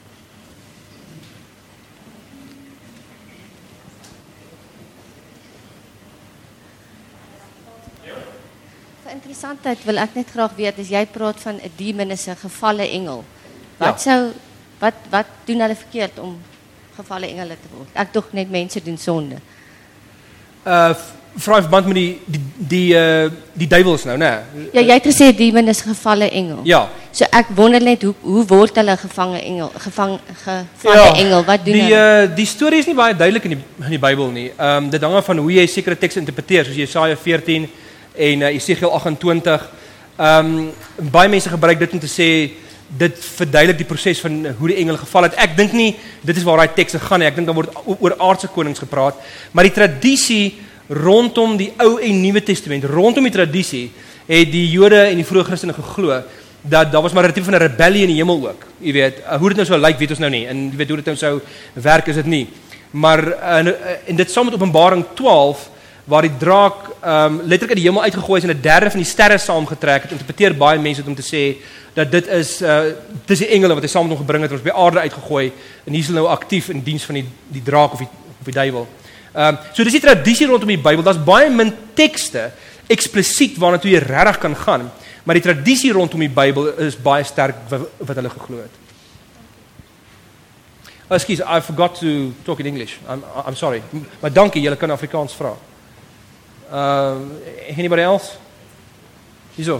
Vir interessantheid wil ek net graag weet, as jy praat van 'n demon is 'n gevalle engel. Wat Ja. sou wat wat doen hulle verkeerd om gevalle engele te word? Ek dog net mense doen sonde. Uh, Vra in verband met die, die, die, uh, die duivels nou, né? Ja, jy het gesê 'n demon is 'n gevalle engel. Ja. So ek wonder net hoe hoe word hulle gevange engel, gevang gevalle engel? Wat doen die, hulle? uh, die storie is nie baie duidelik in die, in die Bybel nie. Um, dit hang af van hoe jy sekere tekste interpreteer, soos Jesaja veertien en uh, Esegiel agt en twintig. Um, baie mense gebruik dit om te sê, dit verduidelik die proses van hoe die engel geval het. Ek dink nie, dit is waar daai tekste gaan nie. Ek dink dan word oor aardse konings gepraat. Maar die tradisie rondom die Ou en Nuwe Testament, rondom die tradisie, het die Jode en die vroeë Christene geglo, dat daar was maar 'n tipe van 'n rebellie in die hemel ook. Jy weet, uh, hoe dit nou sou lyk, weet ons nou nie. En jy weet hoe dit nou sou werk, is dit nie. Maar, uh, en, en dit saam met Openbaring twaalf, waar die draak um, letterlik uit die hemel uitgegooi is en 'n derde van die sterre saamgetrek het, interpreteer baie mense dit om te sê, dat dit is, uh, dit is die engele wat hy saam met hom gebring het, ons by aarde uitgegooi, en hier is hulle nou aktief in diens van die, die draak of die, of die duiwel. Um, so dis die tradisie rondom die Bybel, daar's baie min tekste, eksplisiet waarna toe jy regtig kan gaan, maar die tradisie rondom die Bybel is baie sterk wat, wat hulle geglo het. Oh, excuse, I forgot to talk in English. I'm, I'm sorry. Maar dankie, julle kan Afrikaans vra. Uh, anybody else? Hierso.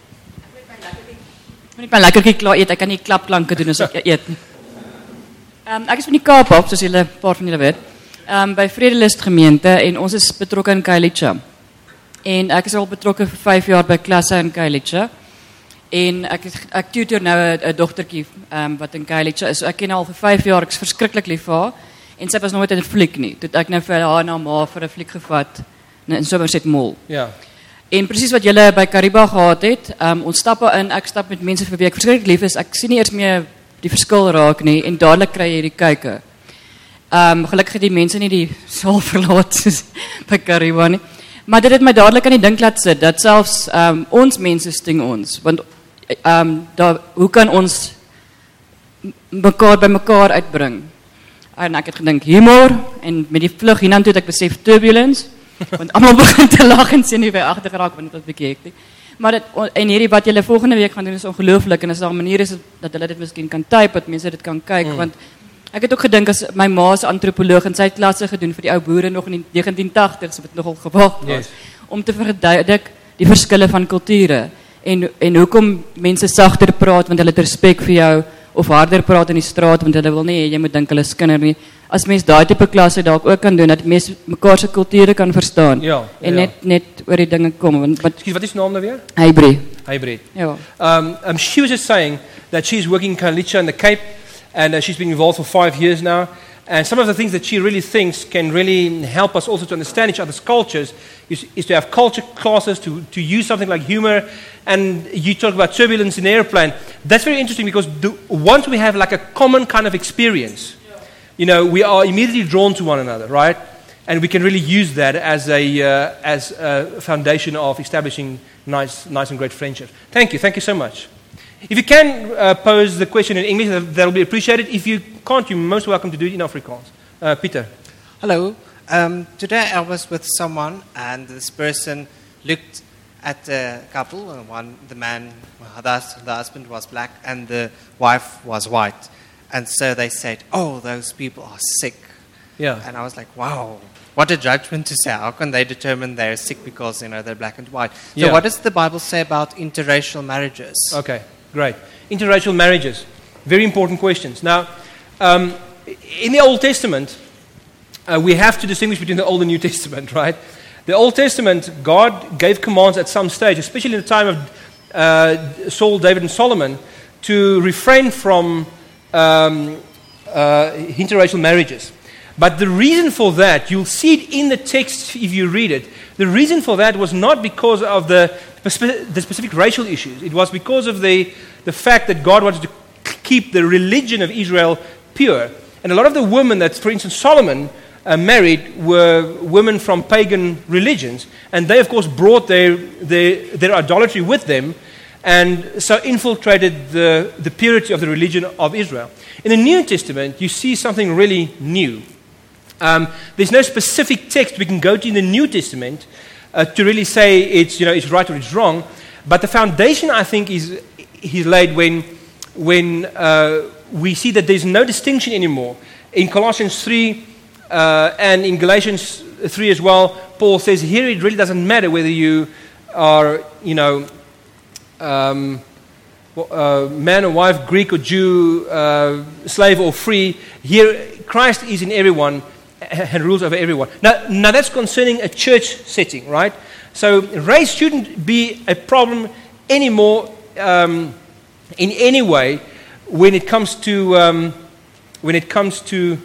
Ek moet net my lekkertjie klaar eet. Ek kan nie klapklanke doen as ek eet nie. Um, ek is van die Kaap af, soos julle 'n paar van julle weet. Um, by Vredelust gemeente en ons is betrokke in Khayelitsha. En ek is al betrokke vir vyf jaar by klasse in Khayelitsha. En ek ek tutor nou 'n dogtertjie um, wat in Khayelitsha is. So ek ken haar al vir vyf jaar. Ek is verskriklik lief vir haar. En sy was nooit in 'n fliek nie. Toe ek nou vir haar na ma vir 'n fliek gevat in Somerset Mall. Ja. En presies wat julle by Kariba gehad het, um, ons stap in, ek stap met mense vir wie ek verskriklik lief is. Ek sien nie eers meer die verskil raak nie en dadelik kry jy hierdie kyke. Um, gelukkig het die mense nie die saal verlaat soos by Kariba nie. Maar dit het my dadelik aan die dink laat sit dat selfs um, ons mense sting ons, want um, daar, hoe kan ons mekaar by mekaar uitbring? En ek het gedink humor en met die vlug hiernatoe het ek besef turbulence. Want allemaal begin te lag en sien nie by agtergeraak, want dit was 'n bietjie hektiek. Maar dit, en hierdie wat julle volgende week gaan doen is ongelooflik, en as daar 'n manier is dat hulle dit miskien kan type, dat mense dit kan kyk, mm. want ek het ook gedink as my ma is antropoloog en sy het klasse gedoen vir die ou boere nog in die negentien tagtigs, wat nogal gewaag was, yes. om te verduidelik die verskille van kulture, en, en hoekom mense sagter praat, want hulle het respek vir jou, of harder praat in die straat, want hulle wil nie, jy moet dink hulle is kinder nie. As mens daai tipe klasse dalk ook kan doen, dat mense mekaar se kulture kan verstaan, ja, en ja. net, net oor die dinge kom. Want, wat, Excuse, wat is die naam nou weer? Hybrid. Hybrid. Ja. Um, um, she was just saying that she's working in Khayelitsha in the Cape, and uh, she's been involved for five years now. And some of the things that she really thinks can really help us also to understand each other's cultures is, is to have culture classes, to, to use something like humor. And you talk about turbulence in the airplane. That's very interesting because the, once we have like a common kind of experience, you know, we are immediately drawn to one another, right? And we can really use that as a, uh, as a foundation of establishing nice, nice and great friendships. Thank you. Thank you so much. If you can uh, pose the question in English, that will be appreciated. If you can't, you're most welcome to do it in Afrikaans. Uh, Peter. Hello. Um, today I was with someone, and this person looked at the couple. And one, the man, the husband was black, and the wife was white. And so they said, "Oh, those people are sick." Yeah. And I was like, wow, what a judgment to say. How can they determine they're sick because, you know, they're black and white? So Yeah. what does the Bible say about interracial marriages? Okay, great. Interracial marriages, very important questions. Now, um, in the Old Testament, uh, we have to distinguish between the Old and New Testament, right? The Old Testament, God gave commands at some stage, especially in the time of uh, Saul, David, and Solomon, to refrain from um, uh, interracial marriages. But the reason for that, you'll see it in the text if you read it, the reason for that was not because of the, the specific racial issues. It was because of the, the fact that God wanted to keep the religion of Israel pure. And a lot of the women that, for instance, Solomon uh, married were women from pagan religions. And they, of course, brought their, their, their idolatry with them and so infiltrated the, the purity of the religion of Israel. In the New Testament, you see something really new. Um, there's no specific text we can go to in the New Testament uh, to really say it's, you know, it's right or it's wrong. But the foundation, I think, is, is laid when, when uh, we see that there's no distinction anymore. In Colossians three uh, and in Galatians three as well, Paul says here it really doesn't matter whether you are, you know, um, uh, man or wife, Greek or Jew, uh, slave or free. Here, Christ is in everyone and rules over everyone. Now, now that's concerning a church setting, right? So race shouldn't be a problem anymore um, in any way when it comes to um, when it comes to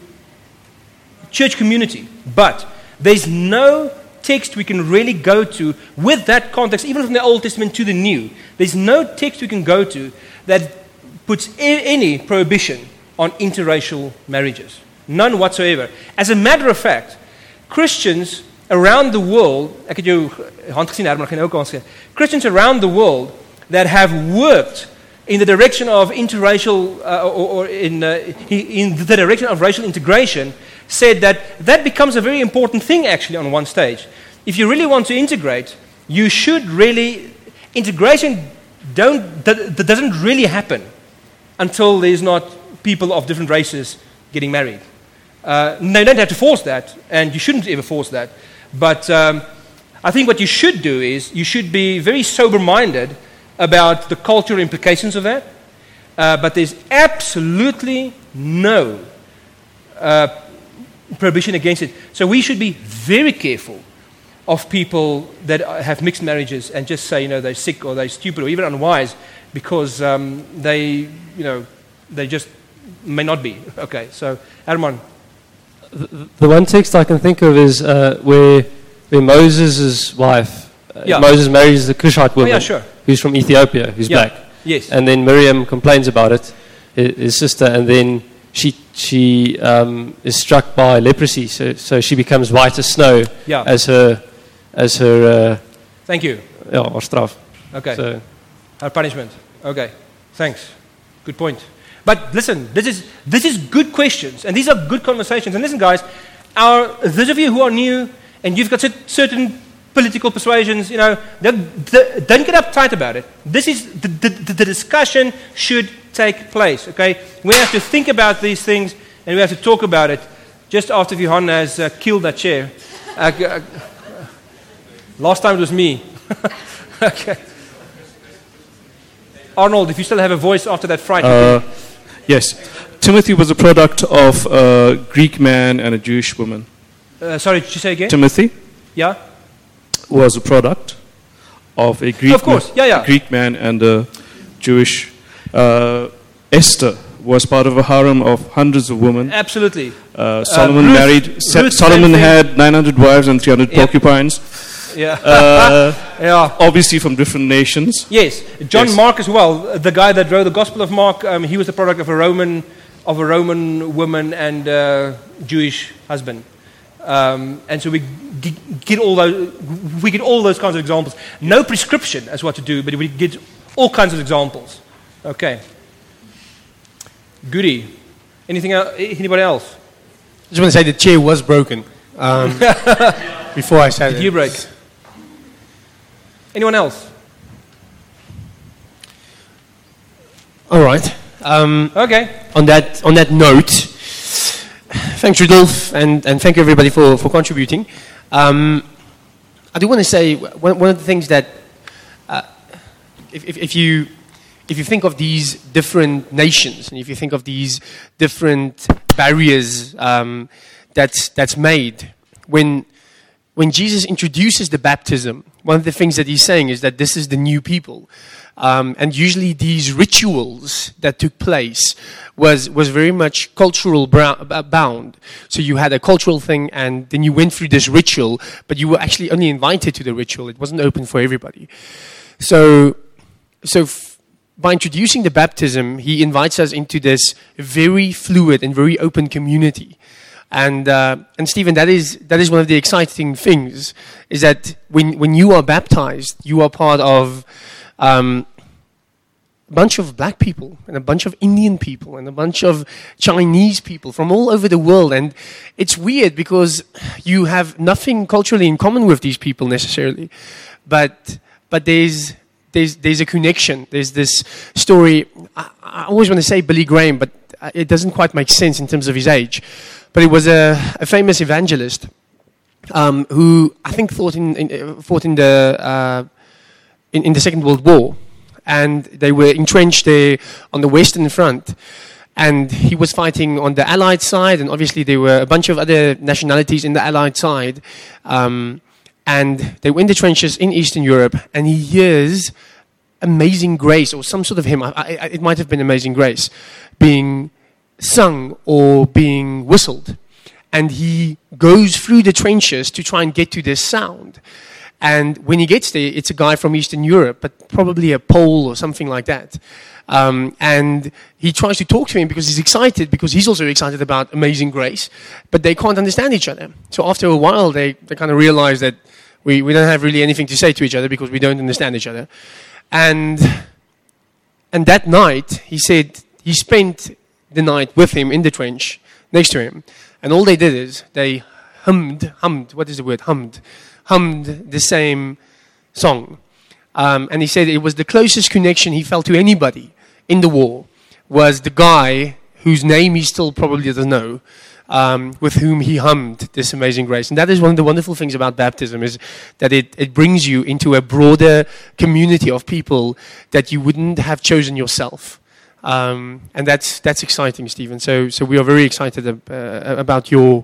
church community. But there's no text we can really go to with that context, even from the Old Testament to the New. There's no text we can go to that puts a- any prohibition on interracial marriages. None whatsoever. As a matter of fact, Christians around the world, ek het jou hand gesien, Herman, ek gaan ook kans gee. Christians around the world that have worked in the direction of interracial, uh, or, or in, uh, in the direction of racial integration, said that that becomes a very important thing actually on one stage. If you really want to integrate, you should really, integration don't, that, that doesn't really happen until there's not people of different races getting married. Uh, they don't have to force that, and you shouldn't ever force that. But um, I think what you should do is you should be very sober-minded about the cultural implications of that. Uh, but there's absolutely no uh, prohibition against it. So we should be very careful of people that have mixed marriages and just say, you know, they're sick or they're stupid or even unwise because um, they, you know, they just may not be. Okay, so Herman. The, the one text I can think of is uh, where, where Moses' wife, uh, Yeah. Moses marries the Cushite woman, Oh, yeah, sure. who's from Ethiopia, who's Yeah. black. Yes. And then Miriam complains about it, his, his sister, and then she she um, is struck by leprosy, so so she becomes white as snow Yeah. as her as her uh, Thank you. ja, haar straf. Okay. So, Our punishment. Okay. Thanks. Good point. But listen, this is this is good questions, and these are good conversations. And listen, guys, our those of you who are new and you've got cer- certain political persuasions, you know, don't, don't get uptight about it. This is the, the, the discussion should take place. Okay, we have to think about these things, and we have to talk about it. Just after Johan has uh, killed that chair. Uh, uh, last time it was me. Okay. Arnold, if you still have a voice after that fright. Uh, yes. Timothy was a product of a Greek man and a Jewish woman. Uh, sorry, did you say again? Timothy Yeah? was a product of a Greek, Of course, man, yeah, yeah. a Greek man and a Jewish. Uh, Esther was part of a harem of hundreds of women. Absolutely. Uh, Solomon Ruth- married. Sa- Ruth, Solomon same thing. had nine hundred wives and three hundred Yeah. concubines. Yeah. Uh, yeah. obviously from different nations. Yes. John Yes. Mark as well, the guy that wrote the Gospel of Mark, um, he was the product of a Roman, of a Roman woman and uh, Jewish husband. Um, and so we g- get all those, we get all those kinds of examples. No prescription as what to do, but we get all kinds of examples. Okay. Goody. Anything else? Anybody else? I just want to say the chair was broken um, before I said Did it. you break? Anyone else? All right. Um, Okay. on that on that note, thanks, Rudolph, and, and thank you everybody for, for contributing. Um, I do want to say one, one of the things that uh, if, if, if you if you think of these different nations and if you think of these different barriers um, that's that's made when when Jesus introduces the baptism, one of the things that he's saying is that this is the new people. Um, and usually these rituals that took place was, was very much cultural bound. So you had a cultural thing and then you went through this ritual, but you were actually only invited to the ritual. It wasn't open for everybody. So, so f- by introducing the baptism, he invites us into this very fluid and very open community. And uh, and Stephen, that is that is one of the exciting things, is that when when you are baptized, you are part of um, a bunch of black people and a bunch of Indian people and a bunch of Chinese people from all over the world. And it's weird because you have nothing culturally in common with these people necessarily, but but there's there's there's a connection. There's this story. I, I always want to say Billy Graham, but it doesn't quite make sense in terms of his age. But it was a, a famous evangelist um, who I think fought in, in, fought in the uh, in, in the Second World War, and they were entrenched there on the Western Front. And he was fighting on the Allied side, and obviously there were a bunch of other nationalities in the Allied side. Um, and they were in the trenches in Eastern Europe, and he hears Amazing Grace, or some sort of hymn. I, I, it might have been Amazing Grace, being sung or being whistled, and he goes through the trenches to try and get to this sound. And when he gets there, it's a guy from Eastern Europe, but probably a Pole or something like that. Um, and he tries to talk to him because he's excited, because he's also excited about Amazing Grace, but they can't understand each other. So after a while, they, they kind of realize that we, we don't have really anything to say to each other because we don't understand each other. And and that night, he said he spent the night with him in the trench, next to him. And all they did is they hummed, hummed, what is the word, hummed, hummed the same song. Um, and he said it was the closest connection he felt to anybody in the war, was the guy whose name he still probably doesn't know, um, with whom he hummed this Amazing Grace. And that is one of the wonderful things about baptism, is that it, it brings you into a broader community of people that you wouldn't have chosen yourself. Um, and that's that's exciting, Stephen. So so we are very excited ab- uh, about your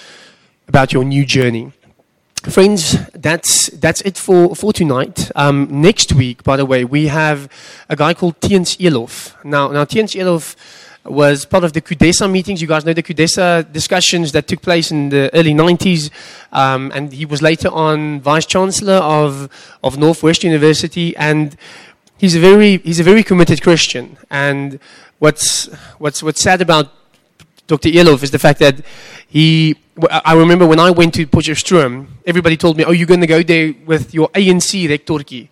about your new journey, friends. That's that's it for for tonight. Um, next week, by the way, we have a guy called Tiens Elof. Now now Tiens Elof was part of the Kudesa meetings. You guys know the Kudesa discussions that took place in the early nineties, um, and he was later on vice chancellor of of Northwest University. And He's a very he's a very committed Christian, and what's what's what's sad about Doctor Elof is the fact that he. I remember when I went to Potchefstroom, everybody told me, "Oh, you're going to go there with your A N C rectorkie."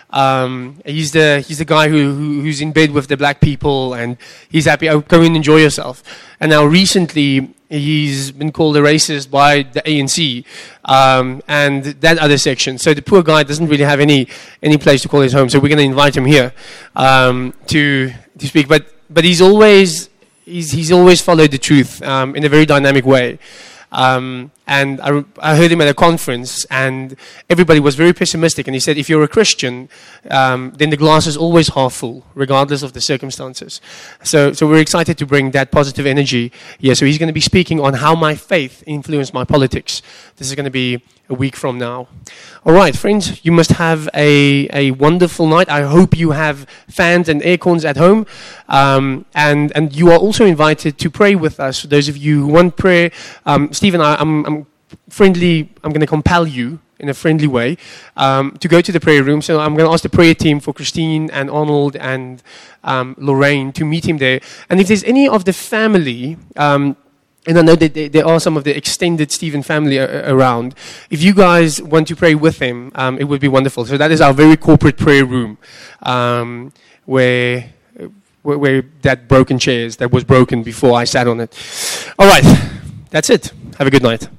Um, he's the he's the guy who, who who's in bed with the black people, and he's happy. Oh, go and enjoy yourself. And now recently, he's been called a racist by the A N C um, and that other section. So the poor guy doesn't really have any any place to call his home. So we're going to invite him here um, to to speak. But but he's always he's he's always followed the truth um, in a very dynamic way. Um, and I, I heard him at a conference, and everybody was very pessimistic. And he said, if you're a Christian, um, then the glass is always half full, regardless of the circumstances. So, so we're excited to bring that positive energy here. So he's going to be speaking on how my faith influenced my politics. This is going to be a week from now. All right, friends, you must have a, a wonderful night. I hope you have fans and air cons at home. Um, and, and you are also invited to pray with us. For those of you who want prayer, um, Stephen, I, I'm, I'm friendly, I'm going to compel you in a friendly way um, to go to the prayer room. So I'm going to ask the prayer team for Christine and Arnold and um, Lorraine to meet him there. And if there's any of the family, um, and I know that there are some of the extended Stephen family around, if you guys want to pray with them, um, it would be wonderful. So that is our very corporate prayer room um, where, where where that broken chair is, that was broken before I sat on it. All right, that's it. Have a good night.